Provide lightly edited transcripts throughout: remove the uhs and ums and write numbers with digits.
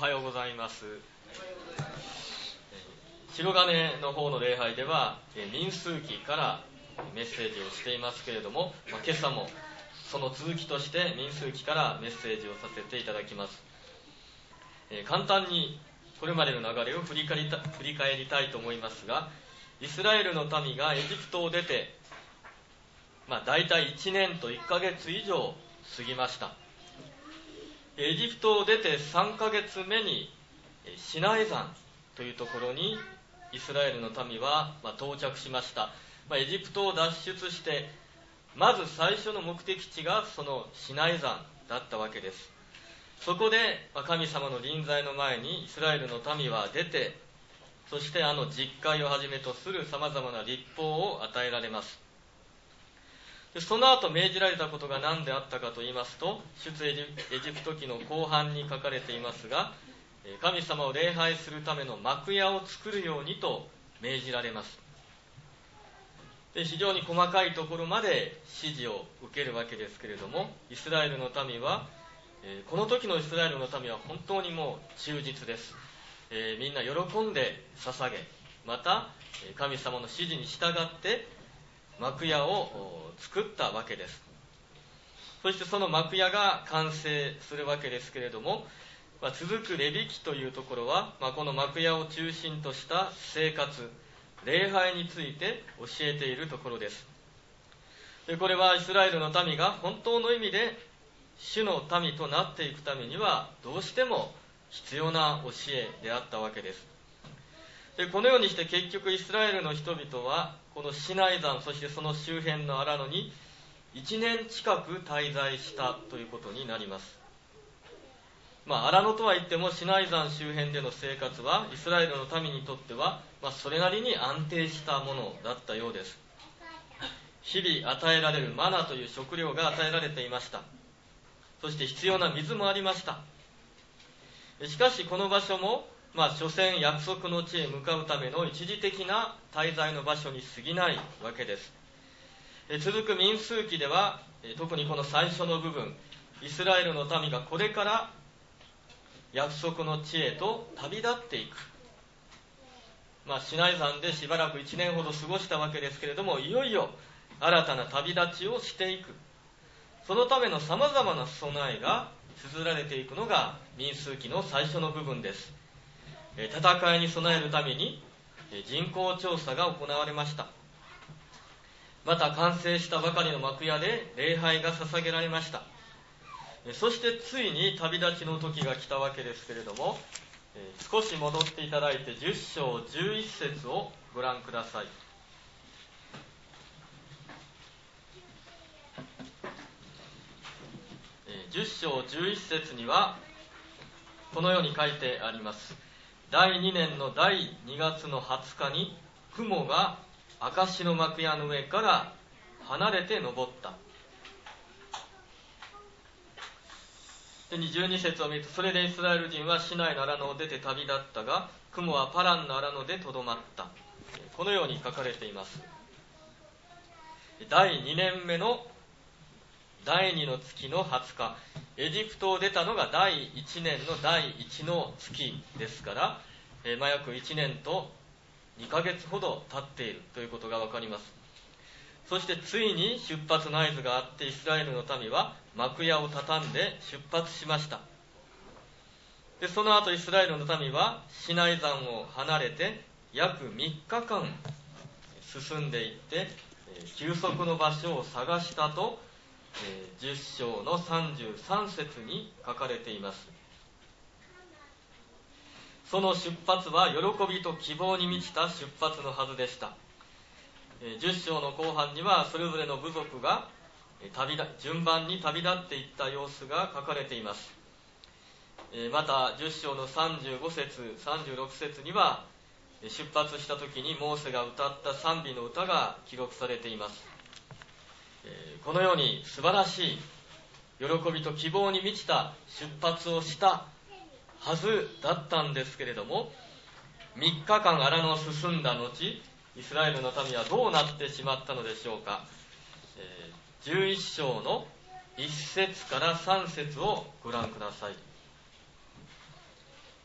はようございます。白金の方の礼拝では民数記からメッセージをしていますけれども、今朝もその続きとして民数記からメッセージをさせていただきます。簡単にこれまでの流れを振り返りたいと思いますが、イスラエルの民がエジプトを出て、大体1年と1ヶ月以上過ぎました。エジプトを出て3ヶ月目にシナイ山というところにイスラエルの民は到着しました。エジプトを脱出してまず最初の目的地がそのシナイ山だったわけです。そこで神様の臨在の前にイスラエルの民は出て、そして実会をはじめとするさまざまな立法を与えられます。でその後命じられたことが何であったかと言いますと、出エジプト記の後半に書かれていますが、神様を礼拝するための幕屋を作るようにと命じられます。で非常に細かいところまで指示を受けるわけですけれども、イスラエルの民は、この時のイスラエルの民は本当にもう忠実です。みんな喜んで捧げ、また神様の指示に従って幕屋を作ったわけです。そしてその幕屋が完成するわけですけれども、続くレビ記というところは、この幕屋を中心とした生活、礼拝について教えているところです。でこれはイスラエルの民が本当の意味で主の民となっていくためにはどうしても必要な教えであったわけです。でこのようにして結局イスラエルの人々はこのシナイ山、そしてその周辺の荒野に1年近く滞在したということになります。荒野とは言ってもシナイ山周辺での生活はイスラエルの民にとっては、それなりに安定したものだったようです。日々与えられるマナという食料が与えられていました。そして必要な水もありました。しかしこの場所も所詮約束の地へ向かうための一時的な滞在の場所に過ぎないわけです。続く民数記では特にこの最初の部分、イスラエルの民がこれから約束の地へと旅立っていく、シナイ山でしばらく1年ほど過ごしたわけですけれども、いよいよ新たな旅立ちをしていく、そのためのさまざまな備えが綴られていくのが民数記の最初の部分です。戦いに備えるために人口調査が行われました。また完成したばかりの幕屋で礼拝が捧げられました。そしてついに旅立ちの時が来たわけですけれども、少し戻っていただいて10章11節をご覧ください。10章11節にはこのように書いてあります。第2年の第2月の20日に雲が証の幕屋の上から離れて昇った。で12節を見ると、それでイスラエル人はシナイの荒野を出て旅立ったが、雲はパランの荒野でとどまった。このように書かれています。第2年目の第2の月の20日、エジプトを出たのが第1年の第1の月ですから、約1年と2ヶ月ほど経っているということが分かります。そしてついに出発の合図があって、イスラエルの民は幕屋を畳んで出発しました。でその後イスラエルの民はシナイ山を離れて約3日間進んでいって休息の場所を探したと10章の33節に書かれています。その出発は喜びと希望に満ちた出発のはずでした。10章の後半にはそれぞれの部族が順番に旅立っていった様子が書かれています。また10章の35節36節には出発した時にモーセが歌った賛美の歌が記録されています。このように素晴らしい喜びと希望に満ちた出発をしたはずだったんですけれども、3日間荒野を進んだ後、イスラエルの民はどうなってしまったのでしょうか。11章の1節から3節をご覧ください。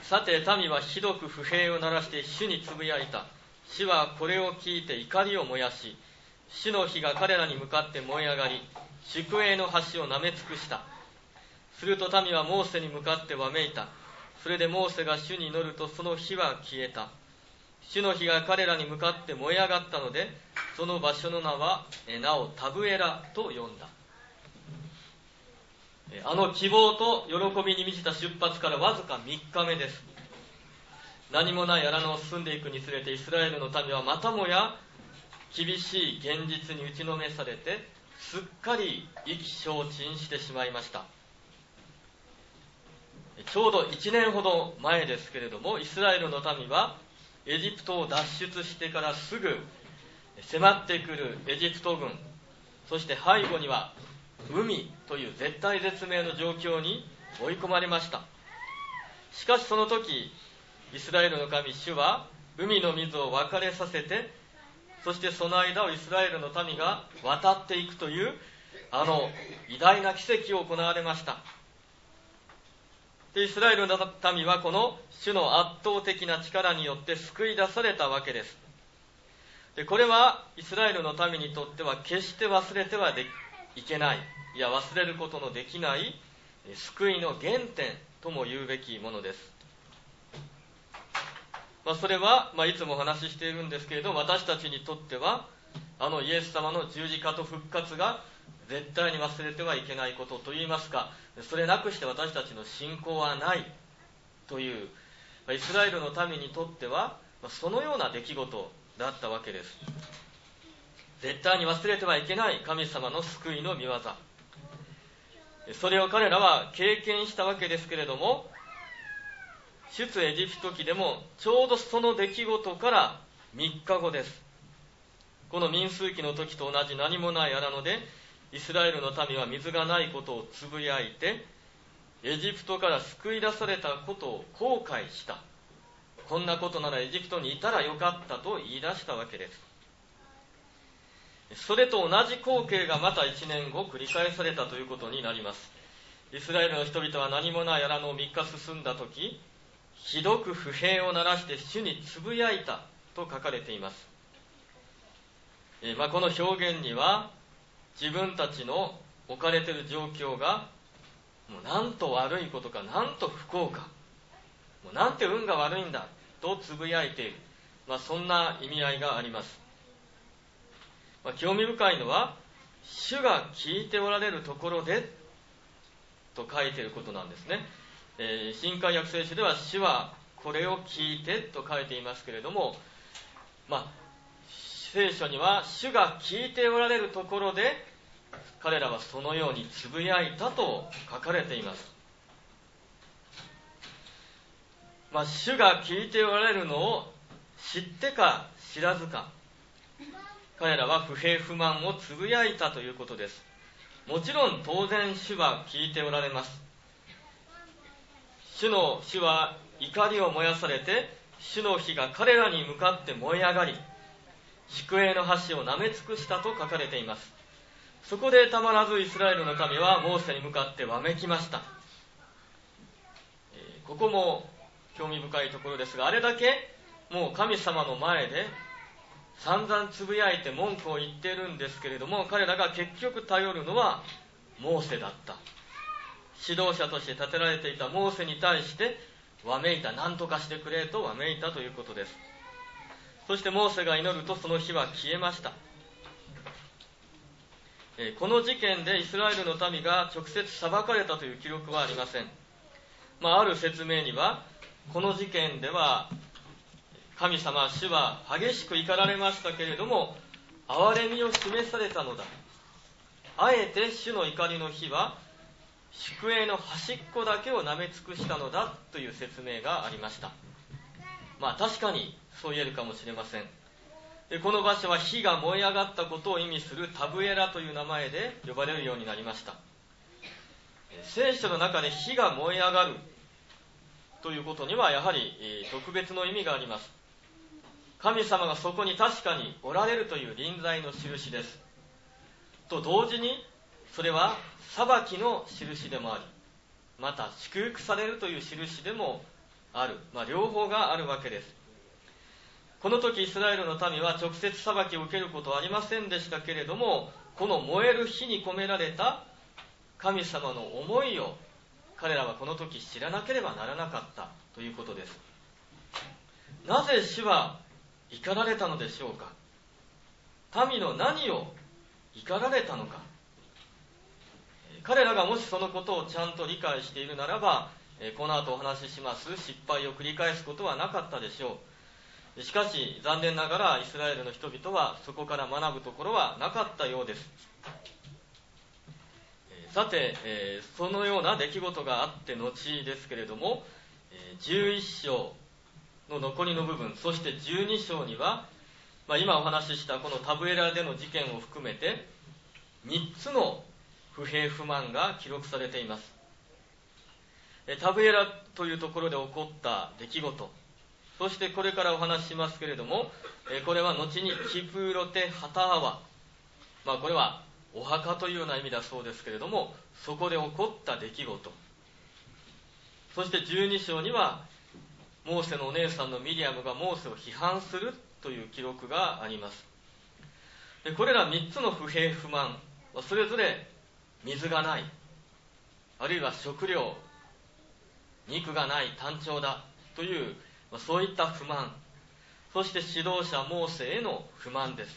さて民はひどく不平を鳴らして主につぶやいた。主はこれを聞いて怒りを燃やし、主の火が彼らに向かって燃え上がり、宿営の橋をなめ尽くした。すると民はモーセに向かってわめいた。それでモーセが主に祈るとその火は消えた。主の火が彼らに向かって燃え上がったので、その場所の名はなおタブエラと呼んだ。あの希望と喜びに満ちた出発からわずか3日目です。何もない荒野を進んでいくにつれて、イスラエルの民はまたもや厳しい現実に打ちのめされて、すっかり意気消沈してしまいました。ちょうど1年ほど前ですけれども、イスラエルの民はエジプトを脱出してからすぐ迫ってくるエジプト軍、そして背後には海という絶体絶命の状況に追い込まれました。しかしその時、イスラエルの神主は海の水を分かれさせて、そしてその間をイスラエルの民が渡っていくというあの偉大な奇跡を行われました。でイスラエルの民はこの主の圧倒的な力によって救い出されたわけです。でこれはイスラエルの民にとっては決して忘れてはいけない、いや忘れることのできない救いの原点とも言うべきものです。それは、いつもお話ししているんですけれど、私たちにとってはあのイエス様の十字架と復活が絶対に忘れてはいけないことといいますか、それなくして私たちの信仰はないという、イスラエルの民にとってはそのような出来事だったわけです。絶対に忘れてはいけない神様の救いの御業、それを彼らは経験したわけですけれども、出エジプト記でもちょうどその出来事から3日後です。この民数記の時と同じ何もない荒野でイスラエルの民は水がないことをつぶやいて、エジプトから救い出されたことを後悔した。こんなことならエジプトにいたらよかったと言い出したわけです。それと同じ光景がまた1年後繰り返されたということになります。イスラエルの人々は何もない荒野を3日進んだ時、ひどく不平を鳴らして主につぶやいたと書かれています。この表現には自分たちの置かれている状況がもうなんと悪いことか、なんと不幸か、もうなんて運が悪いんだとつぶやいている、そんな意味合いがあります。興味深いのは主が聞いておられるところでと書いていることなんですね。新海訳聖書では主はこれを聞いてと書いていますけれども、聖書には主が聞いておられるところで彼らはそのようにつぶやいたと書かれています。主が聞いておられるのを知ってか知らずか、彼らは不平不満をつぶやいたということです。もちろん当然主は聞いておられます。主は怒りを燃やされて、主の火が彼らに向かって燃え上がり、宿営の橋をなめ尽くしたと書かれています。そこでたまらずイスラエルの民はモーセに向かってわめきました。ここも興味深いところですが、あれだけもう神様の前で散々つぶやいて文句を言っているんですけれども、彼らが結局頼るのはモーセだった。指導者として立てられていたモーセに対してわめいた、何とかしてくれとわめいたということです。そしてモーセが祈るとその火は消えました。この事件でイスラエルの民が直接裁かれたという記録はありません。ある説明には、この事件では神様主は激しく怒られましたけれども憐れみを示されたのだ、あえて主の怒りの火は宿営の端っこだけをなめ尽くしたのだという説明がありました。確かにそう言えるかもしれません。でこの場所は火が燃え上がったことを意味するタブエラという名前で呼ばれるようになりました。聖書の中で火が燃え上がるということにはやはり特別の意味があります。神様がそこに確かにおられるという臨在の印です。と同時にそれは裁きの印でもあり、また祝福されるという印でもあある、両方があるわけです。この時イスラエルの民は直接裁きを受けることはありませんでしたけれども、この燃える火に込められた神様の思いを彼らはこの時知らなければならなかったということです。なぜ主は怒られたのでしょうか。民の何を怒られたのか。彼らがもしそのことをちゃんと理解しているならば、この後お話しします失敗を繰り返すことはなかったでしょう。しかし残念ながらイスラエルの人々はそこから学ぶところはなかったようです。さて、そのような出来事があって後ですけれども、11章の残りの部分、そして12章には、今お話ししたこのタブエラでの事件を含めて3つの不平不満が記録されています。タブエラというところで起こった出来事、そしてこれからお話ししますけれども、これは後にキプーロテ・ハターワ、これはお墓というような意味だそうですけれども、そこで起こった出来事、そして12章にはモーセのお姉さんのミリアムがモーセを批判するという記録があります。でこれら3つの不平不満はそれぞれ水がない、あるいは食料、肉がない、単調だという、そういった不満、そして指導者モーセへの不満です。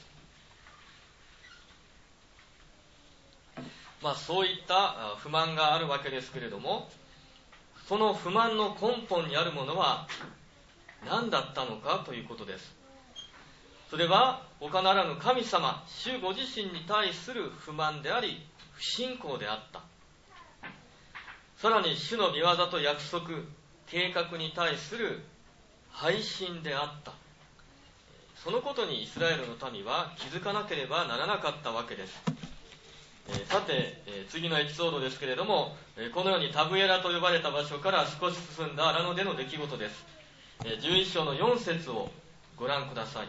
そういった不満があるわけですけれども、その不満の根本にあるものは何だったのかということです。それは他ならぬ神様、主ご自身に対する不満であり、不信仰であった。さらに主の御業と約束、計画に対する背信であった。そのことにイスラエルの民は気づかなければならなかったわけです。さて、次のエピソードですけれども、このようにタブエラと呼ばれた場所から少し進んだ荒野での出来事です。11章の4節をご覧ください。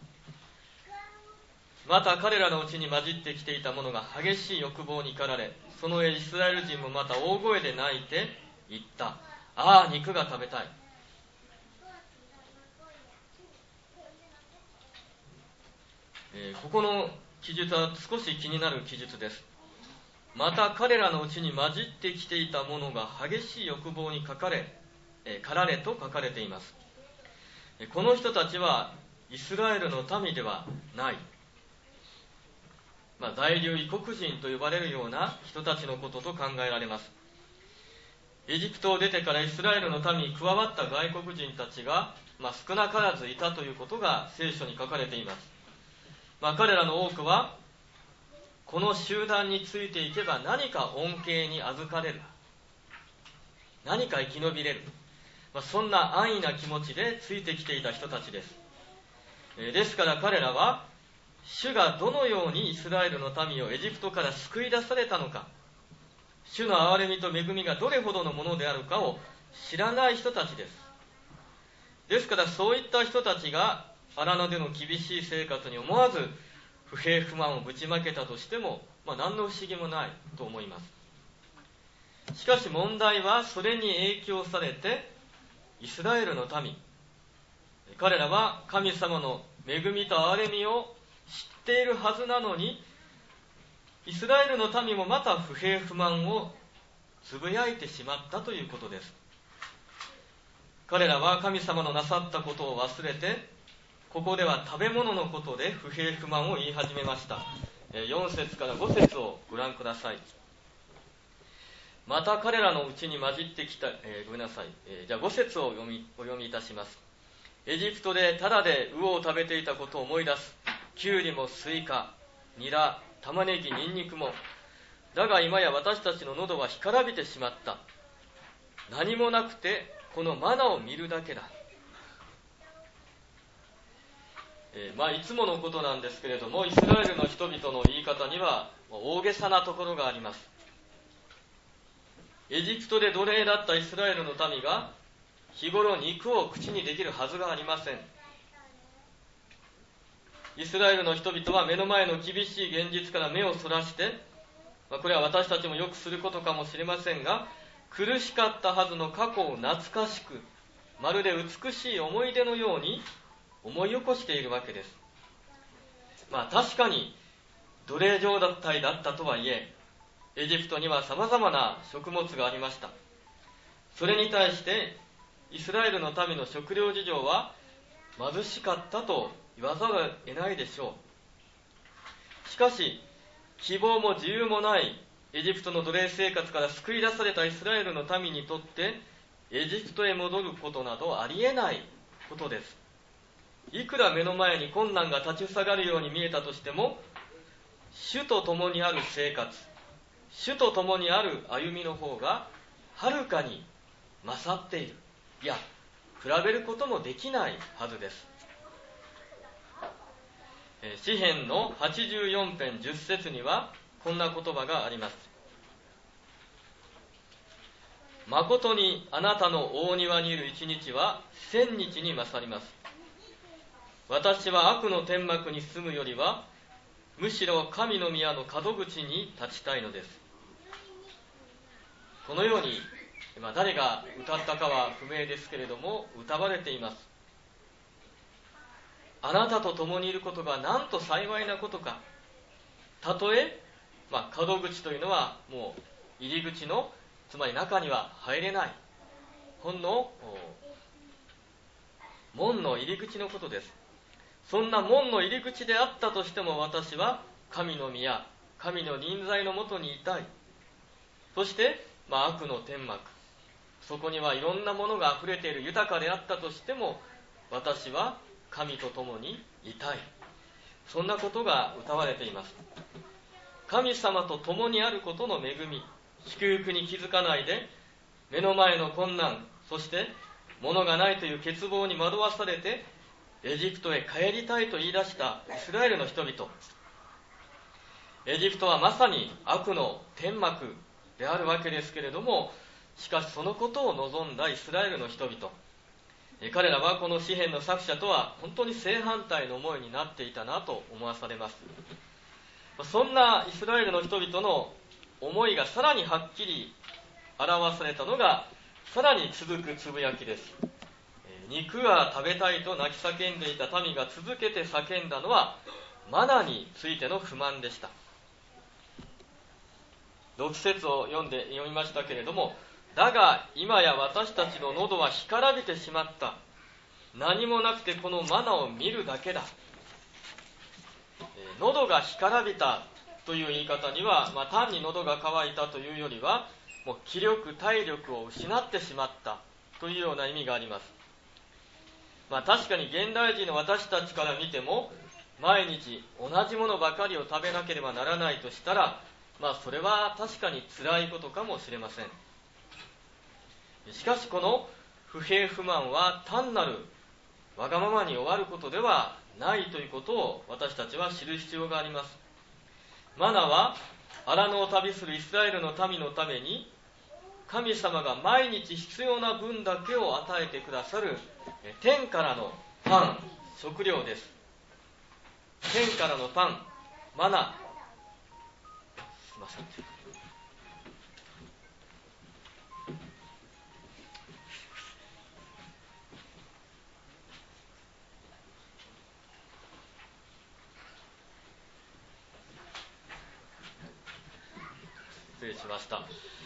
また彼らのうちに混じってきていた者が激しい欲望に駆られ、その上イスラエル人もまた大声で泣いて言った。ああ、肉が食べたい。ここの記述は少し気になる記述です。また彼らのうちに混じってきていた者が激しい欲望に駆られと書かれています。この人たちはイスラエルの民ではない、在留異国人と呼ばれるような人たちのことと考えられます。エジプトを出てからイスラエルの民に加わった外国人たちが、少なからずいたということが聖書に書かれています。彼らの多くはこの集団についていけば何か恩恵に預かれる、何か生き延びれる、そんな安易な気持ちでついてきていた人たちです。ですから彼らは主がどのようにイスラエルの民をエジプトから救い出されたのか、主の憐れみと恵みがどれほどのものであるかを知らない人たちです。ですからそういった人たちが荒野での厳しい生活に思わず不平不満をぶちまけたとしても、何の不思議もないと思います。しかし問題はそれに影響されてイスラエルの民、彼らは神様の恵みと憐れみを知っているはずなのに、イスラエルの民もまた不平不満をつぶやいてしまったということです。彼らは神様のなさったことを忘れて、ここでは食べ物のことで不平不満を言い始めました。4節から5節をご覧ください。また彼らのうちに混じってきた、じゃあ5節をお読みいたします。エジプトでタダで魚を食べていたことを思い出す。キュウリもスイカ、ニラ、玉ねぎ、ニンニクも。だが今や私たちの喉は干からびてしまった。何もなくてこのマナを見るだけだ。いつものことなんですけれども、イスラエルの人々の言い方には大げさなところがあります。エジプトで奴隷だったイスラエルの民が日頃肉を口にできるはずがありません。イスラエルの人々は目の前の厳しい現実から目をそらして、これは私たちもよくすることかもしれませんが、苦しかったはずの過去を懐かしくまるで美しい思い出のように思い起こしているわけです。確かに奴隷状態だったとはいえ、エジプトには様々な食物がありました。それに対してイスラエルの民の食料事情は貧しかったと言わざるを得ないでしょう。しかし希望も自由もないエジプトの奴隷生活から救い出されたイスラエルの民にとって、エジプトへ戻ることなどありえないことです。いくら目の前に困難が立ちふさがるように見えたとしても、主と共にある生活、主と共にある歩みの方がはるかに勝っている、いや比べることもできないはずです。詩編の84編10節にはこんな言葉があります。誠にあなたの大庭にいる一日は1000日に勝ります。私は悪の天幕に住むよりは、むしろ神の宮の門口に立ちたいのです。このように、誰が歌ったかは不明ですけれども、歌われています。あなたと共にいることがなんと幸いなことか。たとえ、門口というのはもう入り口の、つまり中には入れない、門の入り口のことです。そんな門の入り口であったとしても、私は神の宮、神の臨在のもとにいたい。そして、悪の天幕、そこにはいろんなものがあふれている豊かであったとしても、私は神と共にいたい。そんなことが歌われています。神様と共にあることの恵み、祝福に気づかないで、目の前の困難、そして物がないという欠乏に惑わされて、エジプトへ帰りたいと言い出したイスラエルの人々。エジプトはまさに悪の天幕であるわけですけれども、しかしそのことを望んだイスラエルの人々、彼らはこの詩篇の作者とは本当に正反対の思いになっていたなと思わされます。そんなイスラエルの人々の思いがさらにはっきり表されたのが、さらに続くつぶやきです。肉が食べたいと泣き叫んでいた民が続けて叫んだのは、マナについての不満でした。6節を読みましたけれども、だが今や私たちの喉は干からびてしまった。何もなくてこのマナを見るだけだ。喉が干からびたという言い方には、単に喉が渇いたというよりは、もう気力体力を失ってしまったというような意味があります。確かに現代人の私たちから見ても、毎日同じものばかりを食べなければならないとしたら、それは確かに辛いことかもしれません。しかしこの不平不満は単なるわがままに終わることではないということを私たちは知る必要があります。マナは荒野を旅するイスラエルの民のために、神様が毎日必要な分だけを与えてくださる天からのパン、食料です。天からのパン、マナ。すいません。失礼しました。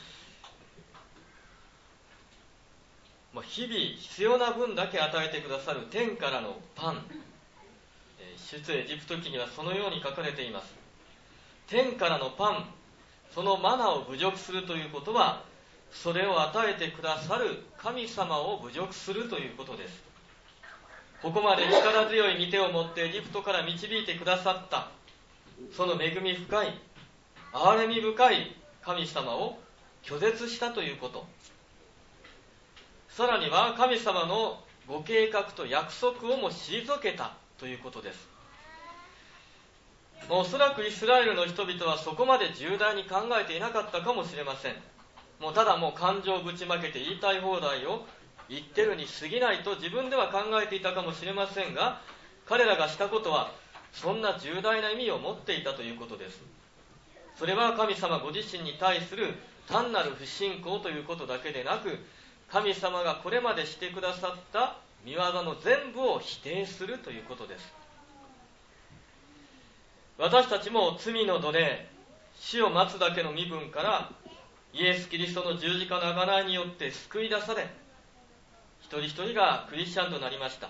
日々必要な分だけ与えてくださる天からのパン、出エジプト記にはそのように書かれています。天からのパン、そのマナを侮辱するということは、それを与えてくださる神様を侮辱するということです。ここまで力強い御手を持ってエジプトから導いてくださった、その恵み深い、憐れみ深い神様を拒絶したということ、さらには神様のご計画と約束をも退けたということです。おそらくイスラエルの人々はそこまで重大に考えていなかったかもしれません。ただ感情をぶちまけて言いたい放題を言ってるに過ぎないと自分では考えていたかもしれませんが、彼らがしたことはそんな重大な意味を持っていたということです。それは神様ご自身に対する単なる不信仰ということだけでなく、 神様がこれまでしてくださった御業の全部を否定するということです。私たちも罪の奴隷、死を待つだけの身分からイエス・キリストの十字架の贖いによって救い出され、一人一人がクリスチャンとなりました。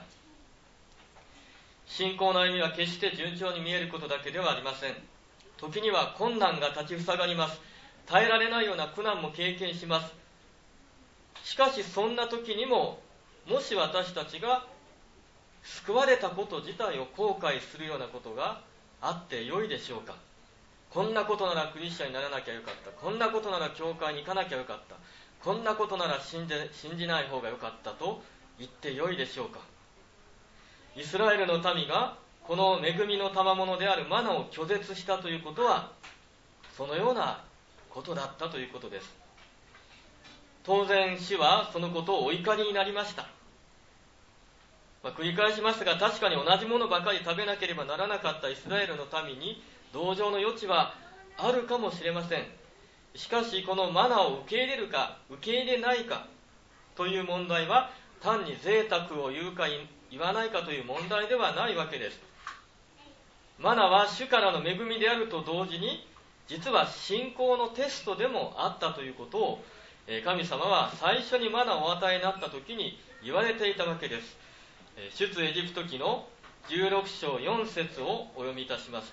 信仰の歩みは決して順調に見えることだけではありません。時には困難が立ちふさがります。耐えられないような苦難も経験します。しかしそんな時にも、もし私たちが救われたこと自体を後悔するようなことがあってよいでしょうか。こんなことならクリスチャンにならなきゃよかった。こんなことなら教会に行かなきゃよかった。こんなことなら信じない方がよかったと言ってよいでしょうか。イスラエルの民がこの恵みの賜物であるマナを拒絶したということは、そのようなことだったということです。当然主はそのことをお怒りになりました。繰り返しますが、確かに同じものばかり食べなければならなかったイスラエルの民に同情の余地はあるかもしれません。しかしこのマナを受け入れるか受け入れないかという問題は、単に贅沢を言うか言わないかという問題ではないわけです。マナは主からの恵みであると同時に、実は信仰のテストでもあったということを、神様は最初にマナをお与えになった時に言われていたわけです。出エジプト記の16章4節をお読みいたします。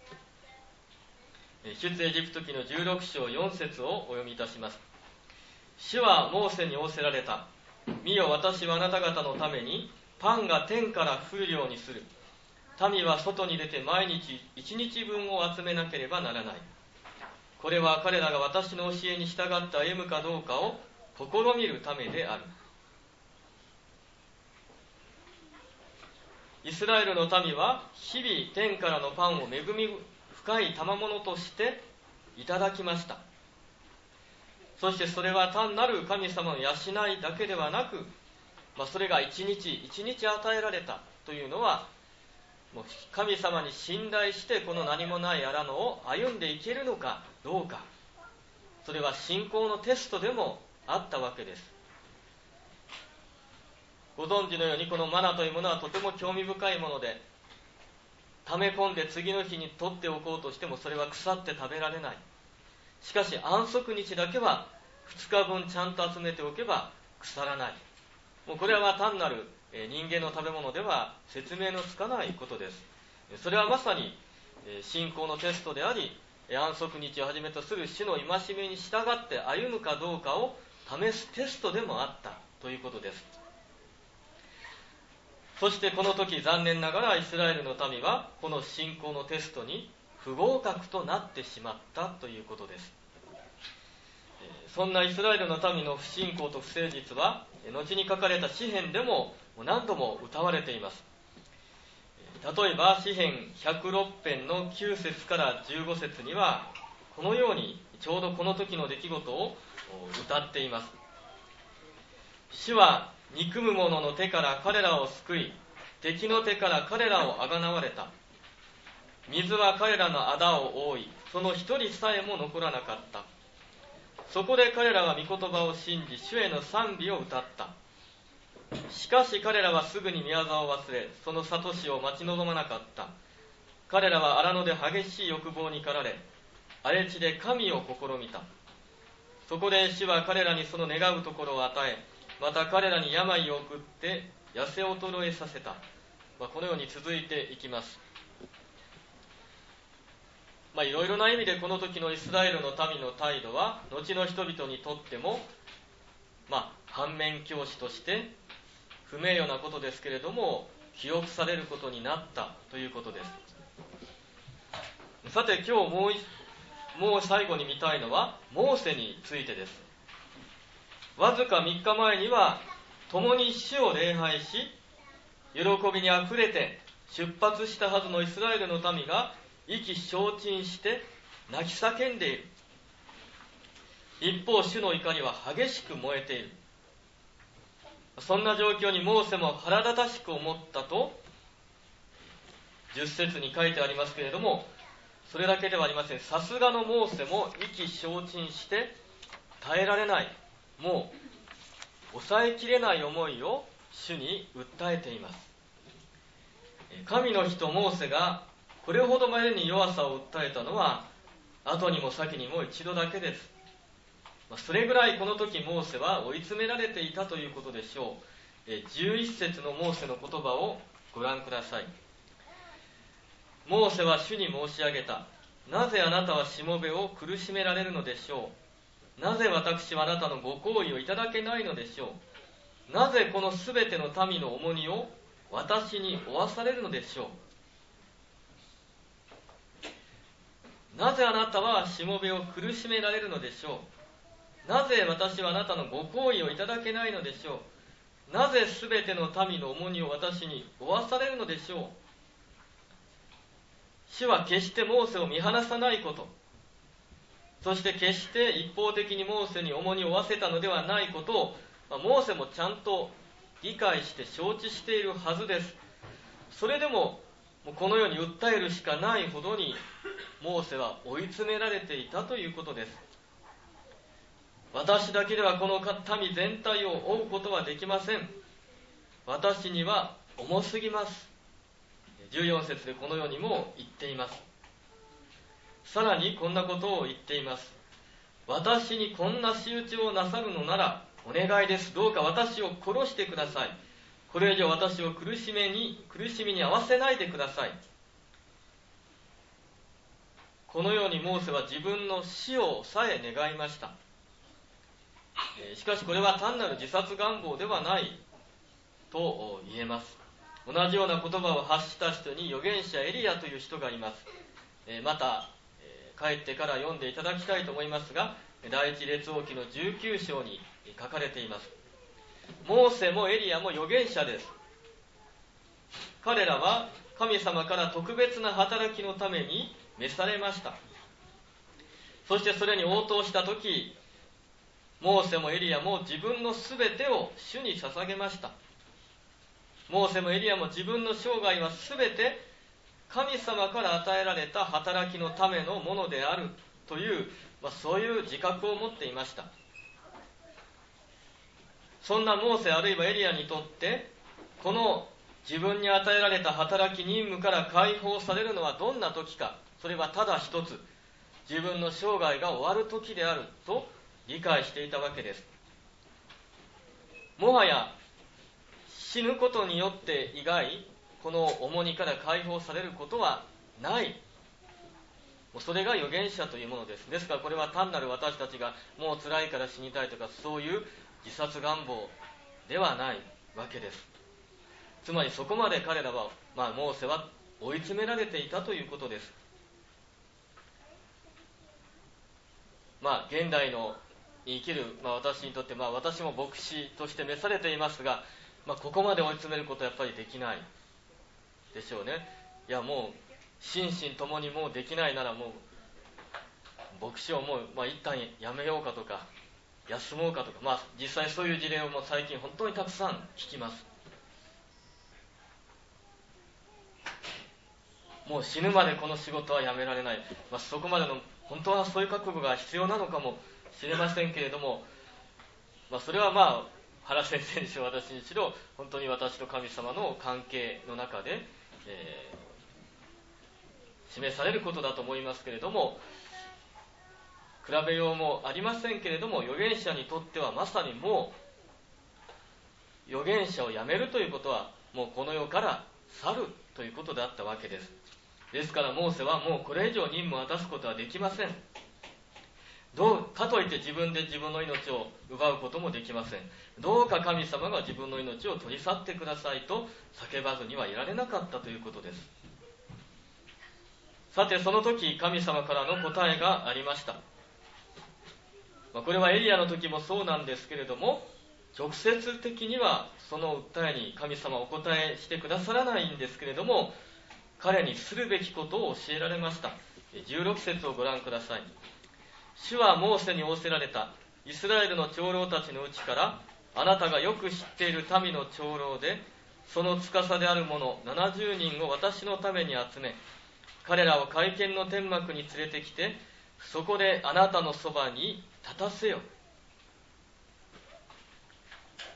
出エジプト記の16章4節をお読みいたします。主はモーセに仰せられた。見よ、私はあなた方のためにパンが天から降るようにする。民は外に出て毎日1日分を集めなければならない。これは彼らが私の教えに従って歩むかどうかを試みるためである。イスラエルの民は日々天からのパンを恵み深い賜物としていただきました。そしてそれは単なる神様の養いだけではなく、それが一日一日与えられたというのは、もう神様に信頼してこの何もない荒野を歩んでいけるのかどうか、それは信仰のテストでもあったわけです。ご存知のように、このマナというものはとても興味深いもので、溜め込んで次の日に取っておこうとしてもそれは腐って食べられない。しかし安息日だけは2日分ちゃんと集めておけば腐らない。もうこれは単なる人間の食べ物では説明のつかないことです。それはまさに信仰のテストであり、安息日をはじめとする主の戒めに従って歩むかどうかを試すテストでもあったということです。そしてこの時、残念ながらイスラエルの民はこの信仰のテストに不合格となってしまったということです。そんなイスラエルの民の不信仰と不誠実は、後に書かれた詩編でも何度も歌われています。例えば詩編106編の9節から15節には、このようにちょうどこの時の出来事を歌っています。主は憎む者の手から彼らを救い、敵の手から彼らをあがなわれた。水は彼らの仇を覆い、その一人さえも残らなかった。そこで彼らは御言葉を信じ、主への賛美を歌った。しかし彼らはすぐに宮沢を忘れ、その諭しを待ち望まなかった。彼らは荒野で激しい欲望に駆られ、荒れ地で神を試みた。そこで主は彼らにその願うところを与え、また彼らに病を送って痩せ衰えさせた。このように続いていきます。いろいろな意味でこの時のイスラエルの民の態度は、後の人々にとっても、反面教師として不名誉なことですけれども、記憶されることになったということです。さて今日もう最後に見たいのはモーセについてです。わずか3日前には共に主を礼拝し、喜びにあふれて出発したはずのイスラエルの民が意気消沈して泣き叫んでいる。一方主の怒りは激しく燃えている。そんな状況にモーセも腹立たしく思ったと10節に書いてありますけれども、それだけではありません。さすがのモーセも意気消沈して耐えられない、も抑えきれない思いを主に訴えています。神の人モーセがこれほどまでに弱さを訴えたのは後にも先にも一度だけです。それぐらいこの時モーセは追い詰められていたということでしょう。11節のモーセの言葉をご覧ください。モーセは主に申し上げた。なぜあなたはしもべを苦しめられるのでしょう。なぜ私はあなたのご厚意をいただけないのでしょう。なぜこのすべての民の重荷を私に負わされるのでしょう。なぜあなたはしもべを苦しめられるのでしょう。なぜ私はあなたのご厚意をいただけないのでしょう。なぜすべての民の重荷を私に負わされるのでしょう。主は決してモーセを見放さないこと、そして決して一方的にモーセに重荷を負わせたのではないことを、モーセもちゃんと理解して承知しているはずです。それでもこのように訴えるしかないほどにモーセは追い詰められていたということです。私だけではこの民全体を追うことはできません。私には重すぎます。14節でこのようにも言っています。さらにこんなことを言っています。私にこんな仕打ちをなさるのならお願いです。どうか私を殺してください。これ以上私を苦しみに合わせないでください。このようにモーセは自分の死をさえ願いました。しかしこれは単なる自殺願望ではないと言えます。同じような言葉を発した人に預言者エリアという人がいます。また帰ってから読んでいただきたいと思いますが、第一列王記の19章に書かれています。モーセもエリアも預言者です。彼らは神様から特別な働きのために召されました。そしてそれに応答したとき、モーセもエリアも自分のすべてを主に捧げました。モーセもエリアも自分の生涯はすべて神様から与えられた働きのためのものであるという、そういう自覚を持っていました。そんなモーセあるいはエリアにとってこの自分に与えられた働き任務から解放されるのはどんな時か。それはただ一つ、自分の生涯が終わる時であると理解していたわけです。もはや死ぬことによって以外この重荷から解放されることはない。それが預言者というものです。ですからこれは単なる私たちがもう辛いから死にたいとかそういう自殺願望ではないわけです。つまりそこまで彼らは、モーセは追い詰められていたということです。現代の生きる、私にとって、私も牧師として召されていますが、ここまで追い詰めることはやっぱりできないでしょうね。いやもう心身ともにもうできないならもう牧師をもう、一旦やめようかとか休もうかとか、実際そういう事例をもう最近本当にたくさん聞きます。もう死ぬまでこの仕事はやめられない、そこまでの本当はそういう覚悟が必要なのかもしれませんけれども、それは原先生にしろ私にしろ本当に私と神様の関係の中で、示されることだと思いますけれども、比べようもありませんけれども、預言者にとってはまさにもう預言者を辞めるということはもうこの世から去るということであったわけです。ですからモーセはもうこれ以上任務を果たすことはできません。かといって自分で自分の命を奪うこともできません。どうか神様が自分の命を取り去ってくださいと叫ばずにはいられなかったということです。さてその時神様からの答えがありました。これはエリアの時もそうなんですけれども、直接的にはその訴えに神様はお答えしてくださらないんですけれども、彼にするべきことを教えられました。16節をご覧ください。主はモーセに仰せられた。イスラエルの長老たちのうちからあなたがよく知っている民の長老でその司である者70人を私のために集め、彼らを会見の天幕に連れてきて、そこであなたのそばに立たせよ。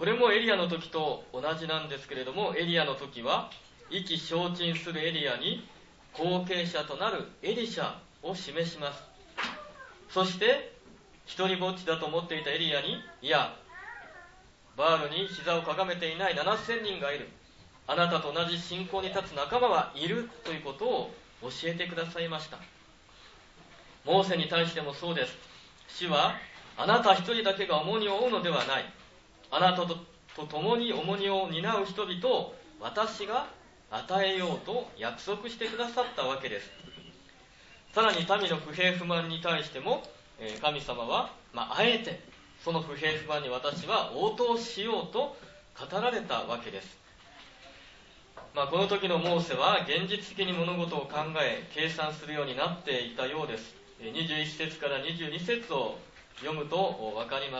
これもエリアの時と同じなんですけれども、エリアの時は意気消沈するエリアに後継者となるエリシャを示します。そして一人ぼっちだと思っていたエリアに、いや、バールに膝をかがめていない7000人がいる、あなたと同じ信仰に立つ仲間はいるということを教えてくださいました。モーセに対してもそうです。主はあなた一人だけが重荷を負うのではない、あなたと共に重荷を担う人々を私が与えようと約束してくださったわけです。さらに民の不平不満に対しても神様は、あえてその不平不満に私は応答しようと語られたわけです。この時のモーセは現実的に物事を考え計算するようになっていたようです。21節から22節を読むと分かります。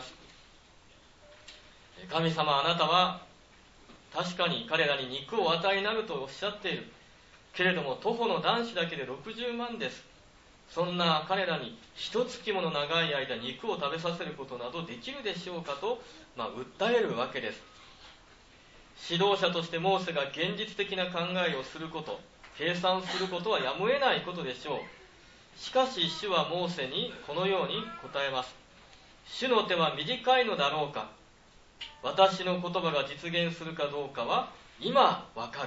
神様、あなたは確かに彼らに肉を与えになるとおっしゃっているけれども、徒歩の男子だけで60万です。そんな彼らに一月もの長い間肉を食べさせることなどできるでしょうかと、訴えるわけです。指導者としてモーセが現実的な考えをすること、計算することはやむを得ないことでしょう。しかし主はモーセにこのように答えます。主の手は短いのだろうか。私の言葉が実現するかどうかは今わかる。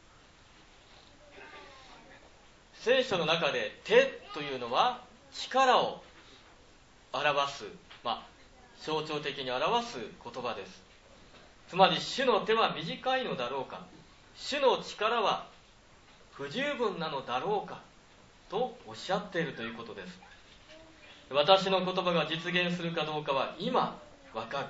聖書の中で手というのは力を表す、象徴的に表す言葉です。つまり主の手は短いのだろうか、主の力は不十分なのだろうかとおっしゃっているということです。私の言葉が実現するかどうかは今わかる。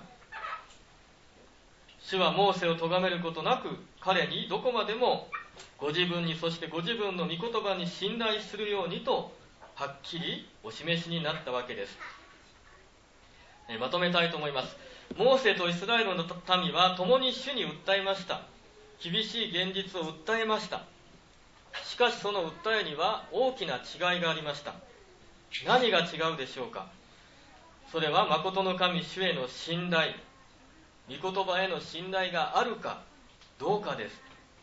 主はモーセを咎めることなく、彼にどこまでもご自分に、そしてご自分の御言葉に信頼するようにとはっきりお示しになったわけです。まとめたいと思います。モーセとイスラエルの民は共に主に訴えました。厳しい現実を訴えました。しかしその訴えには大きな違いがありました。何が違うでしょうか。それは誠の神主への信頼、御言葉への信頼があるかどうかです。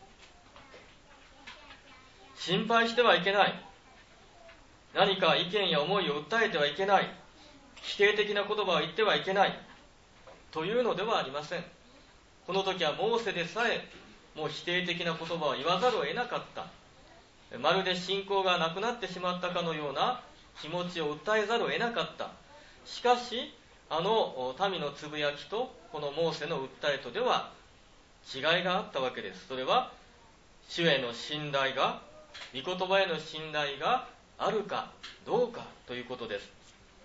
心配してはいけない、何か意見や思いを訴えてはいけない、否定的な言葉を言ってはいけないというのではありません。この時はモーセでさえもう否定的な言葉を言わざるを得なかった。まるで信仰がなくなってしまったかのような気持ちを訴えざるを得なかった。しかしあの民のつぶやきとこのモーセの訴えとでは違いがあったわけです。それは主への信頼が、御言葉への信頼があるかどうかということです。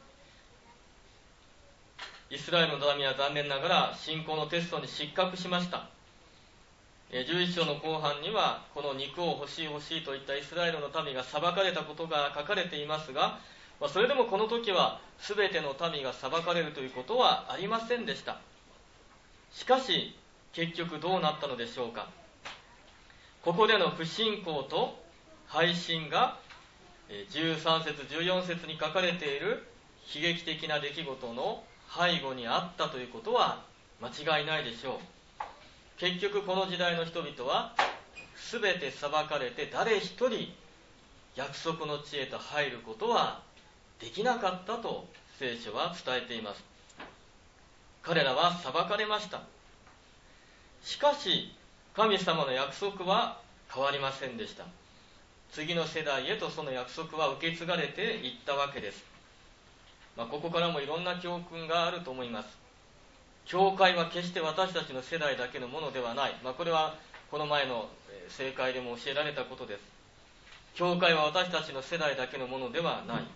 イスラエルの民は残念ながら信仰のテストに失格しました。11章の後半にはこの肉を欲しい欲しいといったイスラエルの民が裁かれたことが書かれていますが、それでもこの時は全ての民が裁かれるということはありませんでした。しかし結局どうなったのでしょうか。ここでの不信仰と背信が13節14節に書かれている悲劇的な出来事の背後にあったということは間違いないでしょう。結局この時代の人々は全て裁かれて誰一人約束の地へと入ることはできなかったと聖書は伝えています。彼らは裁かれました。しかし神様の約束は変わりませんでした。次の世代へとその約束は受け継がれていったわけです。ここからもいろんな教訓があると思います。教会は決して私たちの世代だけのものではない。これはこの前の正会でも教えられたことです。教会は私たちの世代だけのものではない。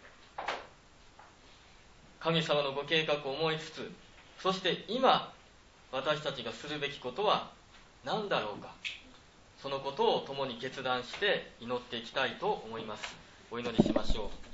神様のご計画を思いつつ、そして今私たちがするべきことは何だろうか、そのことを共に決断して祈っていきたいと思います。お祈りしましょう。